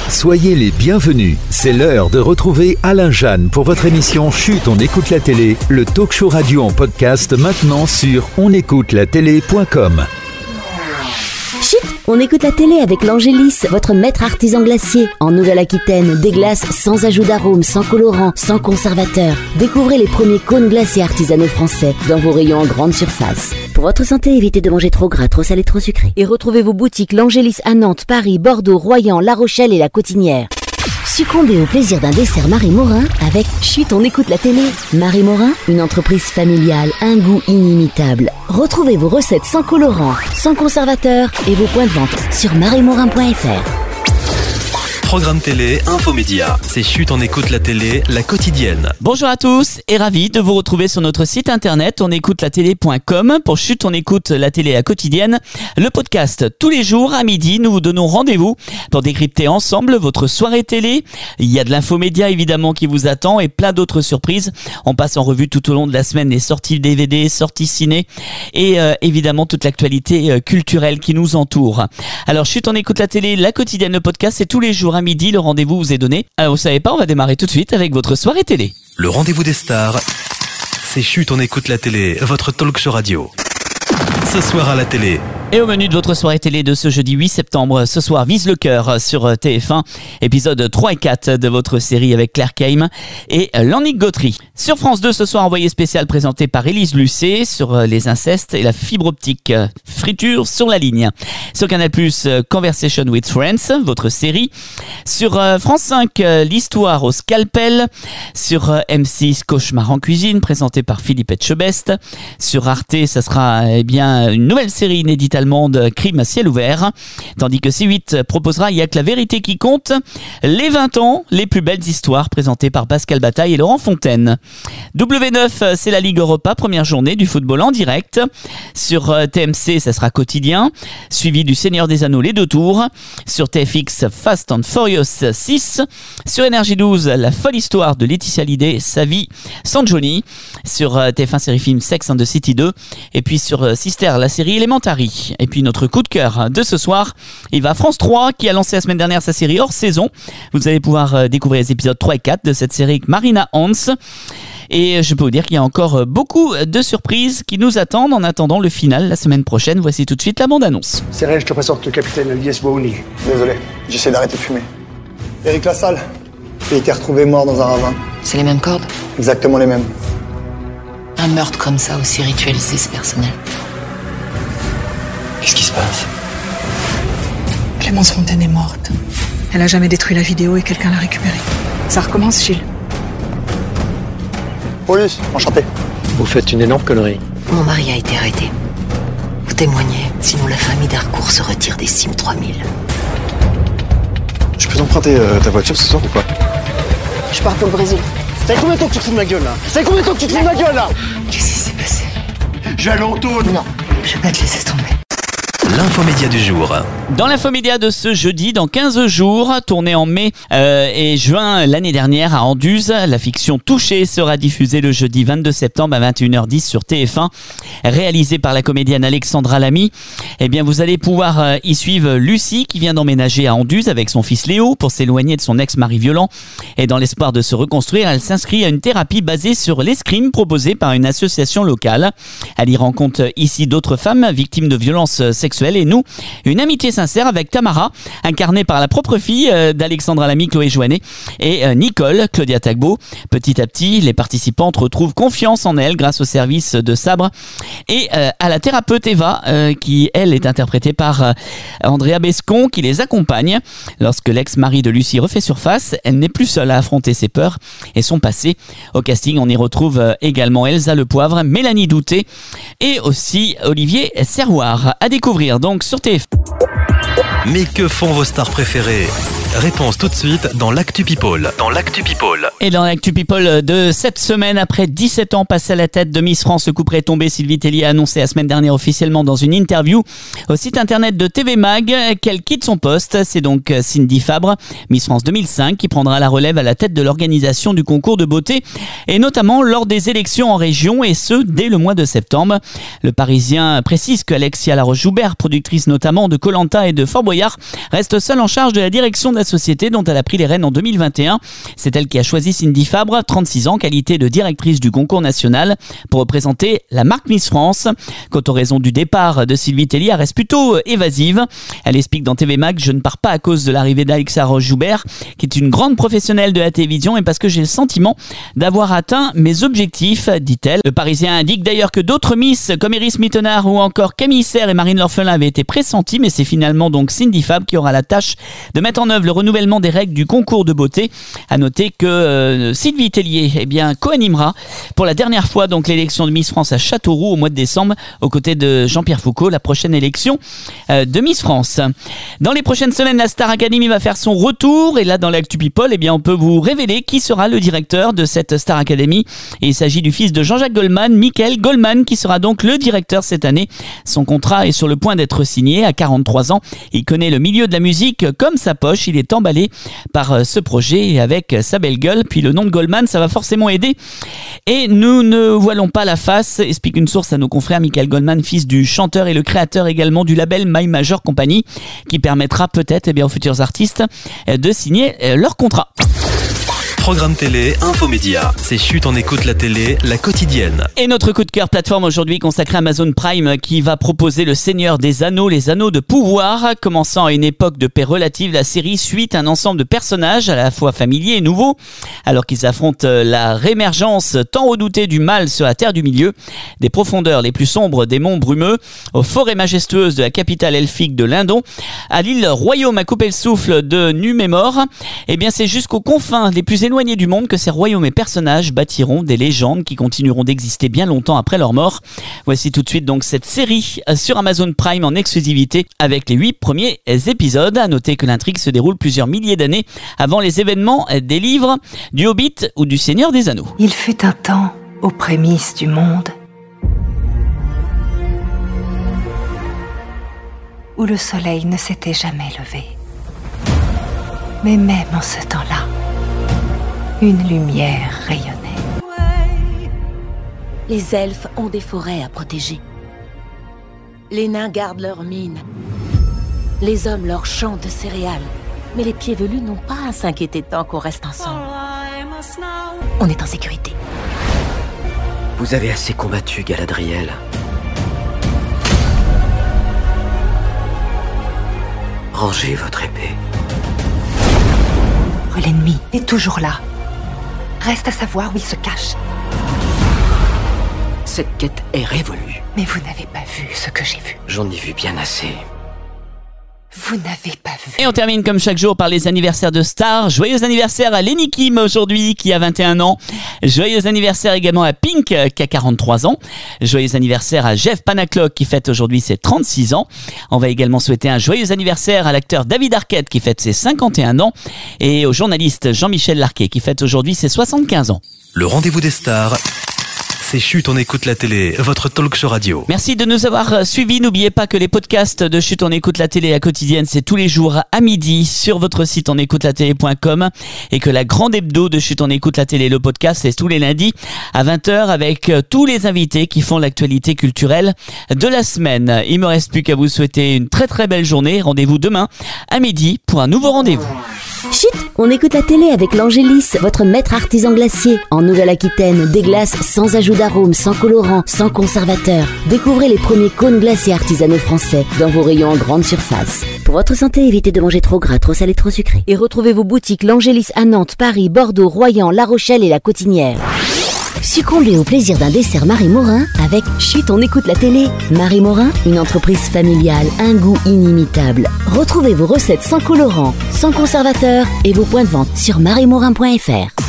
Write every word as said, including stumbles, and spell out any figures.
Soyez les bienvenus. C'est l'heure de retrouver Alain Jeanne pour votre émission Chut, on écoute la télé, le talk show radio en podcast maintenant sur on écoute la télé point com. Chut, on écoute la télé avec l'Angélis, votre maître artisan glacier. En Nouvelle-Aquitaine, des glaces sans ajout d'arôme, sans colorant, sans conservateur. Découvrez les premiers cônes glacés artisanaux français dans vos rayons en grande surface. Pour votre santé, évitez de manger trop gras, trop salé, trop sucré. Et retrouvez vos boutiques l'Angélis à Nantes, Paris, Bordeaux, Royan, La Rochelle et La Cotinière. Succombez au plaisir d'un dessert Marie Morin avec Chut, on écoute la télé. Marie Morin, une entreprise familiale, un goût inimitable. Retrouvez vos recettes sans colorant, sans conservateur et vos points de vente sur marie morin point f r. Programme télé, infomédia. C'est Chut, on écoute la télé, la quotidienne. Bonjour à tous et ravi de vous retrouver sur notre site internet on écoute la télé point com pour Chut, on écoute la télé, la quotidienne. Le podcast tous les jours à midi, nous vous donnons rendez-vous pour décrypter ensemble votre soirée télé. Il y a de l'infomédia évidemment qui vous attend et plein d'autres surprises. On passe en revue tout au long de la semaine les sorties D V D, sorties ciné et euh, évidemment toute l'actualité euh, culturelle qui nous entoure. Alors Chut, on écoute la télé, la quotidienne, le podcast, c'est tous les jours à midi, le rendez-vous vous est donné. Alors vous savez pas, on va démarrer tout de suite avec votre soirée télé. Le rendez-vous des stars, c'est Chut, on écoute la télé, votre talk show radio. Ce soir à la télé. Et au menu de votre soirée télé de ce jeudi huit septembre, ce soir Vise le cœur sur T F un, épisode trois et quatre de votre série avec Claire Keim et Lannick Gautry. Sur France deux, ce soir, envoyé spécial présenté par Élise Lucet sur les incestes et la fibre optique. Friture sur la ligne. Sur Canal plus, Conversation with Friends, votre série. Sur France cinq, l'histoire au scalpel. Sur M six, Cauchemar en cuisine, présenté par Philippe Etchebest. Sur Arte, ça sera eh bien une nouvelle série inédite allemande, Crime à ciel ouvert, tandis que C huit proposera Il y a que la vérité qui compte, les vingt ans, les plus belles histoires présentées par Pascal Bataille et Laurent Fontaine. W neuf, c'est la Ligue Europa, première journée du football en direct. Sur T M C, ça sera quotidien, suivi du Seigneur des Anneaux, les deux tours. Sur T F X, Fast and Furious six. Sur Énergie douze, la folle histoire de Laetitia Hallyday, sa vie sans Johnny. Sur T F un série film Sex and the City deux. Et puis sur Sister, la série Elementary. Et puis notre coup de cœur de ce soir, il va à France trois qui a lancé la semaine dernière sa série hors saison. Vous allez pouvoir découvrir les épisodes trois et quatre de cette série avec Marina Hans. Et je peux vous dire qu'il y a encore beaucoup de surprises qui nous attendent en attendant le final la semaine prochaine. Voici tout de suite la bande-annonce. C'est réel, je te présente le capitaine Elias Bouni. Désolé, j'essaie d'arrêter de fumer. Éric Lassalle, il a été retrouvé mort dans un ravin. C'est les mêmes cordes ? Exactement les mêmes. Un meurtre comme ça, aussi ritualisé, c'est personnel. Qu'est-ce qui se passe ? Clémence Fontaine est morte. Elle a jamais détruit la vidéo et quelqu'un l'a récupérée. Ça recommence, Gilles. Police, enchanté. Vous faites une énorme connerie. Mon mari a été arrêté. Vous témoignez, sinon la famille d'Harcourt se retire des cimes trois mille. Je peux t'emprunter euh, ta voiture ce soir ou pas ? Je pars pour le Brésil. Ça fait combien de temps que tu te fous de ma gueule là ? Ça fait combien de temps que tu te fous de ma gueule là ? Qu'est-ce qui s'est passé ? Je vais aller en taule. Non, je vais pas te laisser tomber. L'infomédia du jour. Dans l'infomédia de ce jeudi, dans quinze jours, tourné en mai euh, et juin l'année dernière à Anduze, la fiction Touché sera diffusée le jeudi vingt-deux septembre à vingt et une heures dix sur T F un, réalisée par la comédienne Alexandra Lamy. Eh bien, vous allez pouvoir euh, y suivre Lucie qui vient d'emménager à Anduze avec son fils Léo pour s'éloigner de son ex-mari violent. Et dans l'espoir de se reconstruire, elle s'inscrit à une thérapie basée sur l'escrime proposée par une association locale. Elle y rencontre ici d'autres femmes victimes de violences sexuelles et nous, une amitié sincère avec Tamara, incarnée par la propre fille euh, d'Alexandra Lamy, Chloé Joannet, et euh, Nicole, Claudia Tagbo. Petit à petit, les participantes retrouvent confiance en elle grâce au service de Sabre et euh, à la thérapeute Eva, euh, qui, elle, est interprétée par euh, Andrea Bescon, qui les accompagne. Lorsque l'ex-mari de Lucie refait surface, elle n'est plus seule à affronter ses peurs et son passé. Au casting, on y retrouve euh, également Elsa Le Poivre, Mélanie Douté et aussi Olivier Serroir. À découvrir donc sur T F un. Mais que font vos stars préférées ? Réponse tout de suite dans l'Actu People. Dans l'Actu People. Et dans l'Actu People de cette semaine, après dix-sept ans passés à la tête de Miss France, le coup près est tombé. Sylvie Tellier a annoncé la semaine dernière officiellement dans une interview au site internet de T V Mag qu'elle quitte son poste. C'est donc Cindy Fabre, Miss France deux mille cinq, qui prendra la relève à la tête de l'organisation du concours de beauté et notamment lors des élections en région, et ce dès le mois de septembre. Le Parisien précise que Alexia Laroche-Joubert, productrice notamment de Koh-Lanta et de Fort Boyard, reste seule en charge de la direction de la société dont elle a pris les rênes en deux mille vingt et un. C'est elle qui a choisi Cindy Fabre, trente-six ans, qualité de directrice du concours national, pour représenter la marque Miss France. Quant aux raisons du départ de Sylvie Tellier, elle reste plutôt évasive. Elle explique dans T V Mag: je ne pars pas à cause de l'arrivée d'Alexa Roche-Joubert, qui est une grande professionnelle de la télévision, et parce que j'ai le sentiment d'avoir atteint mes objectifs, dit-elle. Le Parisien indique d'ailleurs que d'autres Miss, comme Iris Mittenard ou encore Camille Serre et Marine L'Orphelin, avaient été pressentis, mais c'est finalement donc Cindy Fabre qui aura la tâche de mettre en œuvre le renouvellement des règles du concours de beauté. À noter que euh, Sylvie Tellier eh bien, co-animera pour la dernière fois donc l'élection de Miss France à Châteauroux au mois de décembre, aux côtés de Jean-Pierre Foucault, la prochaine élection euh, de Miss France. Dans les prochaines semaines, la Star Academy va faire son retour, et là dans l'Actu People, eh bien, on peut vous révéler qui sera le directeur de cette Star Academy. Et il s'agit du fils de Jean-Jacques Goldman, Michael Goldman, qui sera donc le directeur cette année. Son contrat est sur le point d'être signé. À quarante-trois ans, il connaît le milieu de la musique comme sa poche. Il est emballé par ce projet et avec sa belle gueule. Puis le nom de Goldman, ça va forcément aider. Et nous ne voilons pas la face, explique une source à nos confrères. Michael Goldman, fils du chanteur et le créateur également du label My Major Company, qui permettra peut-être eh bien, aux futurs artistes de signer leur contrat. Programme télé, infomédia. C'est Chut, on écoute la télé, la quotidienne. Et notre coup de cœur plateforme aujourd'hui consacré à Amazon Prime, qui va proposer Le Seigneur des Anneaux, les Anneaux de pouvoir. Commençant à une époque de paix relative, la série suit un ensemble de personnages à la fois familiers et nouveaux, alors qu'ils affrontent la réémergence tant redoutée du mal sur la Terre du Milieu, des profondeurs les plus sombres des monts brumeux, aux forêts majestueuses de la capitale elfique de Lindon, à l'île royaume à couper le souffle de Numémor. Et bien c'est jusqu'aux confins les plus éloignés du monde que ces royaumes et personnages bâtiront des légendes qui continueront d'exister bien longtemps après leur mort. Voici tout de suite donc cette série sur Amazon Prime en exclusivité avec les huit premiers épisodes. À noter que l'intrigue se déroule plusieurs milliers d'années avant les événements des livres du Hobbit ou du Seigneur des Anneaux. Il fut un temps aux prémices du monde où le soleil ne s'était jamais levé. Mais même en ce temps-là, une lumière rayonnait. Les elfes ont des forêts à protéger. Les nains gardent leurs mines. Les hommes leurs champs de céréales. Mais les pieds velus n'ont pas à s'inquiéter tant qu'on reste ensemble. On est en sécurité. Vous avez assez combattu, Galadriel. Rangez votre épée. L'ennemi est toujours là. Reste à savoir où il se cache. Cette quête est révolue. Mais vous n'avez pas vu ce que j'ai vu. J'en ai vu bien assez. Vous n'avez pas vu. Et on termine comme chaque jour par les anniversaires de stars. Joyeux anniversaire à Lenny Kim aujourd'hui qui a vingt et un ans. Joyeux anniversaire également à Pink qui a quarante-trois ans. Joyeux anniversaire à Jeff Panaclock qui fête aujourd'hui ses trente-six ans. On va également souhaiter un joyeux anniversaire à l'acteur David Arquette qui fête ses cinquante et un ans. Et au journaliste Jean-Michel Larquet qui fête aujourd'hui ses soixante-quinze ans. Le rendez-vous des stars. C'est Chut, on écoute la télé, votre talk show radio. Merci de nous avoir suivis. N'oubliez pas que les podcasts de Chut, on écoute la télé à quotidienne, c'est tous les jours à midi sur votre site on écoute la télé point com, et que la grande hebdo de Chut, on écoute la télé, le podcast, c'est tous les lundis à vingt heures avec tous les invités qui font l'actualité culturelle de la semaine. Il me reste plus qu'à vous souhaiter une très très belle journée. Rendez-vous demain à midi pour un nouveau rendez-vous. Chut, on écoute la télé avec l'Angélis, votre maître artisan glacier. En Nouvelle-Aquitaine, des glaces sans ajout d'arôme, sans colorant, sans conservateur. Découvrez les premiers cônes glaciers artisanaux français dans vos rayons en grande surface. Pour votre santé, évitez de manger trop gras, trop salé, trop sucré. Et retrouvez vos boutiques l'Angélis à Nantes, Paris, Bordeaux, Royan, La Rochelle et La Cotinière. Succombez au plaisir d'un dessert Marie Morin avec Chut, on écoute la télé. Marie Morin, une entreprise familiale, un goût inimitable. Retrouvez vos recettes sans colorant, sans conservateur et vos points de vente sur marie morin point f r.